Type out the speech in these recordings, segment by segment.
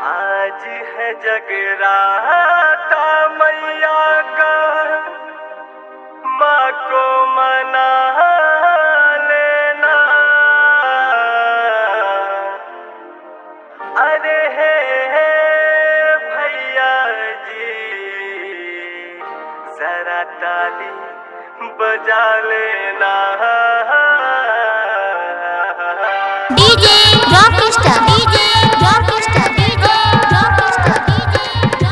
आज है जगराता मैया का, माँ को मना लेना। अरे हे भैया जी जरा ताली बजा लेना। DJ rockstar, DJ rockstar, DJ rockstar, DJ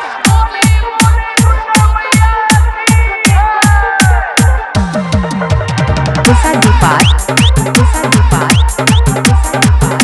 rockstar. Usha Dipar, Usha Dipar, Usha Dipar.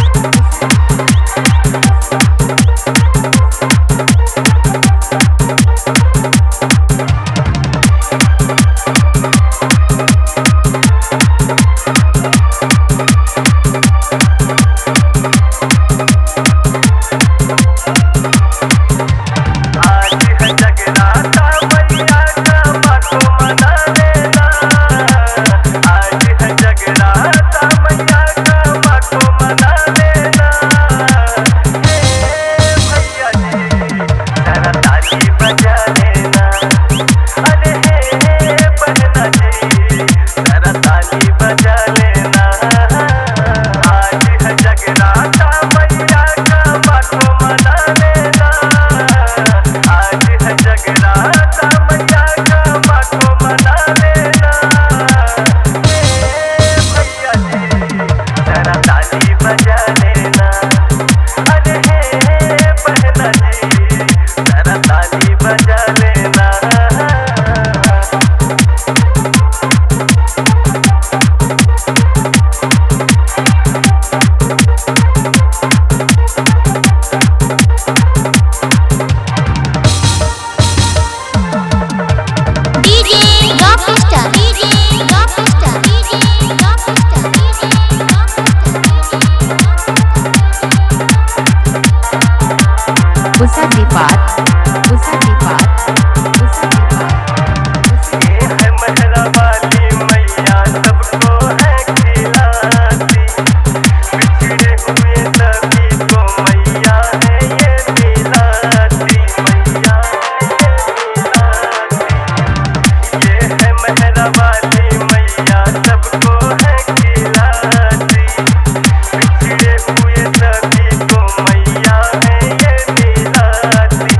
Usha Dipar, Usha Dipar, Usha Dipar. ये है मेहरा वाली मैया सबको है खिलाती, बिछड़े हुए सभी को मैया है ये मिलाती, मैया है ये मिलाती। ये है मेहरा वाली मैया सबको है खिलाती, बिछड़े हुए सभी को मैया है ये मिलाती।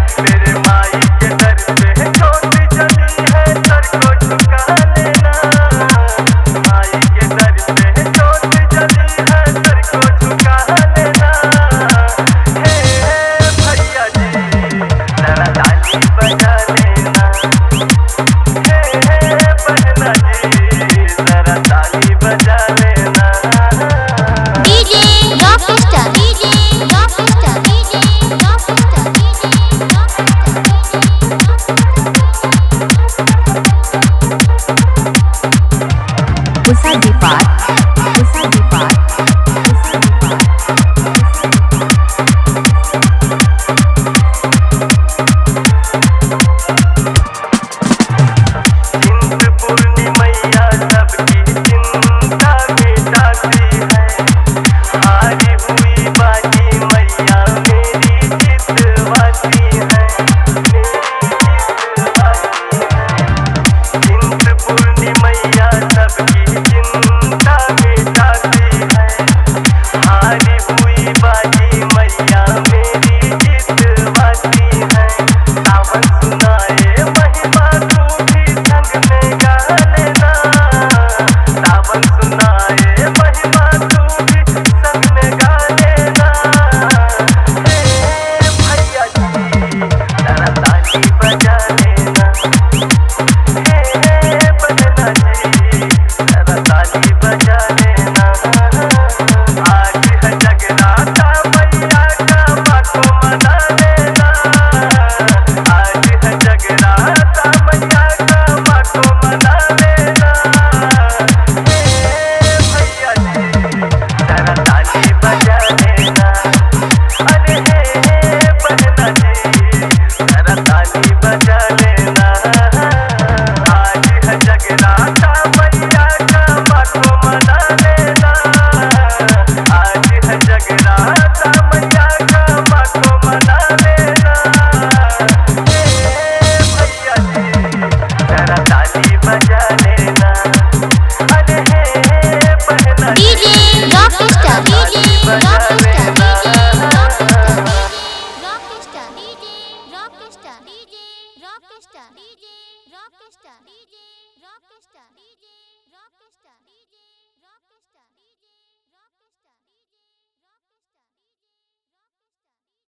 DJ rock star DJ rock star DJ